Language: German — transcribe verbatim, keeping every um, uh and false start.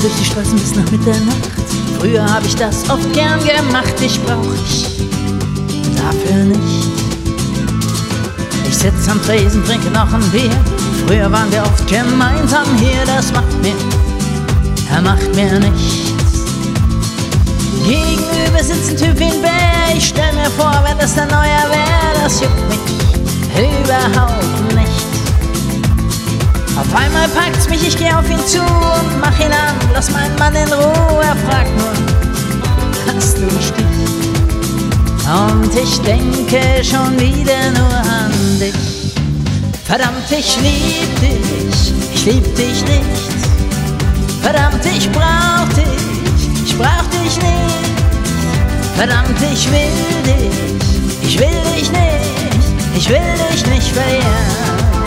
durch die Straßen bis nach Mitternacht. Früher hab ich das oft gern gemacht, dich brauch ich dafür nicht. Ich sitz am Tresen, trinke noch ein Bier. Früher waren wir oft gemeinsam hier, das macht mir, er macht mir nichts. Gegenüber sitzt ein Typ wie ein Bär. Ich stell mir vor, wenn das der Neuer wär, das juckt mich überhaupt nicht. Auf einmal packt's mich, ich geh auf ihn zu und mach ihn an, lass meinen Mann in Ruhe. Er fragt nur, hast du einen Stich? Und ich denke schon wieder nur an dich. Verdammt, ich lieb dich, ich lieb dich nicht. Verdammt, ich brauch dich, ich brauch dich nicht. Verdammt, ich will dich, ich will dich nicht. Ich will dich nicht verlieren.